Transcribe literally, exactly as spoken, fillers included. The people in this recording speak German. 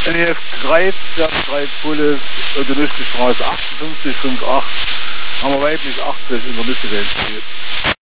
N E F drei, der drei Pulle, der Nüsselstraße achtundfünfzig acht, haben wir weiblich achtzig in der Nüsselwelt.